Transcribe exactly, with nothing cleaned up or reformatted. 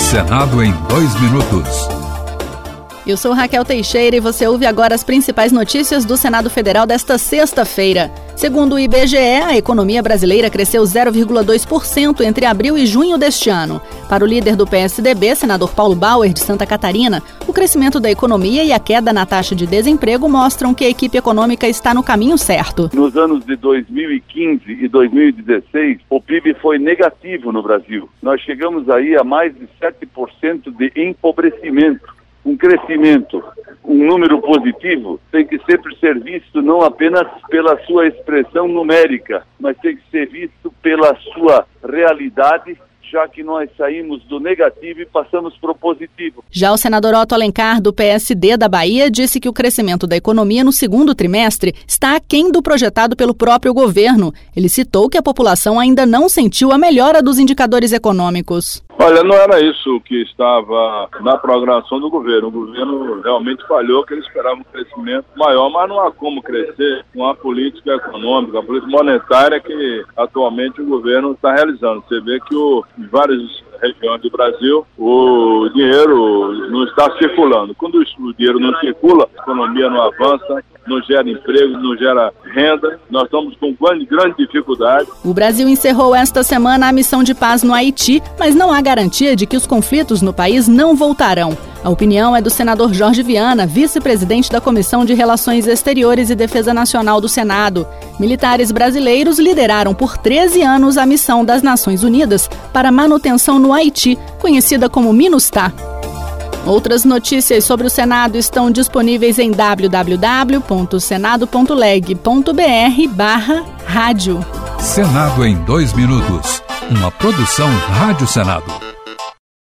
Senado em dois minutos. Eu sou Raquel Teixeira e você ouve agora as principais notícias do Senado Federal desta sexta-feira. Segundo o I B G E, a economia brasileira cresceu zero vírgula dois por cento entre abril e junho deste ano. Para o líder do P S D B, senador Paulo Bauer, de Santa Catarina, o crescimento da economia e a queda na taxa de desemprego mostram que a equipe econômica está no caminho certo. Nos anos de dois mil e quinze e dois mil e dezesseis, o P I B foi negativo no Brasil. Nós chegamos aí a mais de sete por cento de empobrecimento. Um crescimento, um número positivo, tem que sempre ser visto não apenas pela sua expressão numérica, mas tem que ser visto pela sua realidade, já que nós saímos do negativo e passamos para o positivo. Já o senador Otto Alencar, do P S D da Bahia, disse que o crescimento da economia no segundo trimestre está aquém do projetado pelo próprio governo. Ele citou que a população ainda não sentiu a melhora dos indicadores econômicos. Olha, não era isso que estava na programação do governo. O governo realmente falhou, que ele esperava um crescimento maior, mas não há como crescer com a política econômica, a política monetária que atualmente o governo está realizando. Você vê que o, em várias regiões do Brasil o dinheiro não está circulando. Quando o dinheiro não circula, a economia não avança, não gera emprego, não gera renda. Nós estamos com grande, grande dificuldade. O Brasil encerrou esta semana a missão de paz no Haiti, mas não há garantia de que os conflitos no país não voltarão. A opinião é do senador Jorge Viana, vice-presidente da Comissão de Relações Exteriores e Defesa Nacional do Senado. Militares brasileiros lideraram por treze anos a missão das Nações Unidas para manutenção no Haiti, conhecida como MINUSTAH. Outras notícias sobre o Senado estão disponíveis em w w w ponto senado ponto leg ponto b r barra rádio. Senado em dois minutos. Uma produção Rádio Senado.